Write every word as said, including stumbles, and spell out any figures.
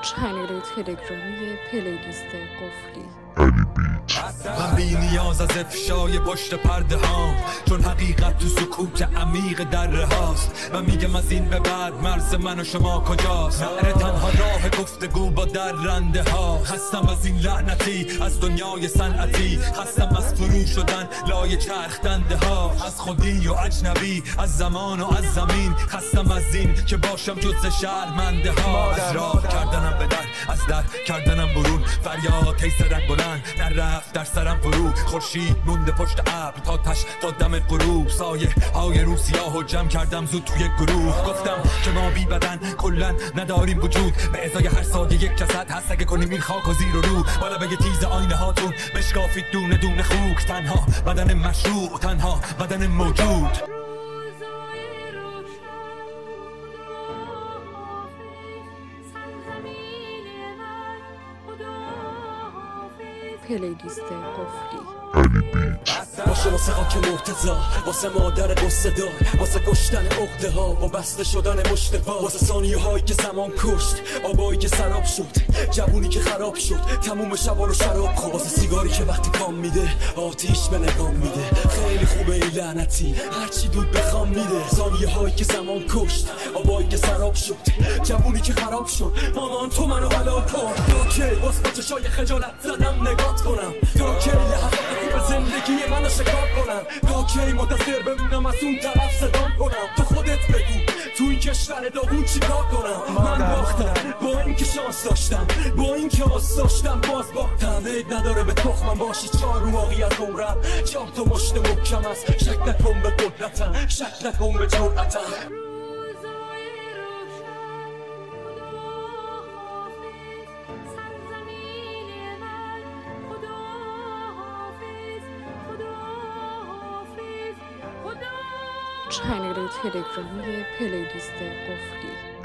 چنل تلگرامی پلیلیست قفلی. من بی نیاز از افشای پشت پرده ها، چون حقیقت تو سکوت عمیق دره هاست. من میگم از این به بعد مرز من و شما کجاست؟ نره تنها راه گفتگو با در رنده ها. هستم از این لعنتی از دنیای صنعتی، هستم از فرو شدن لای چرخ دنده ها، از خودی و اجنبی، از زمان و از زمین. هستم از این که باشم جز شرمنده ها، از راه کردنم به در، از در کردنم برون. فریاد تی سرک بلند نرفت در سرم فرو. خورشید مونده پشت ابر تا تش تا دم غروب. سایه های رو سیاه و جمع کردم زود توی گروه. گفتم که ما بی بدن کلن نداریم وجود، به ازای هر سایه یک جسد هست. اگه کنیم این خاک و زیر و رو، بالا بگه تیز آینه هاتون بشکافید دونه دونه خوک. تنها بدن مشروع، تنها بدن موجود. پلیلیست قفلی. باشه واسه خاک مرتضا، واسه مادر قصه دار، واسه کشتن عقده ها با بسته شدن مشت پا، واسه ثانیه هایی که زمان کشت، آبایی که سراب شد، جوونی که خراب شد، تموم شبا رو شراب خورد، واسه سیگاری که وقتی کام میده آتیش به نگام میده. خیلی خوبه این لعنتی هرچی دود بخوام میده. ثانیه هایی که زمان کشت، آبایی که سراب شد، جوونی که خراب شد، مامان تو منو بلا کن. تو کی واسه چشای خجالت زدم نگات کنم؟ تو کی حقیقتی به زندگی منو شکار کنم؟ تا کی منتظر بمونم از اون طرف صدام کنم؟ تو خودت بگو تو این کشور داغون چیکار کنم؟ من باختم با اینکه شانس داشتم، با اینکه آس داشتم باز باختم. عیب نداره به تخمم باشی چار واقعی از عمرم. جام تو مشت محکم است، شک نکن به قدرتم، شک نکن به جرأتم. چنل تلگرامی پلیلیست قفلی.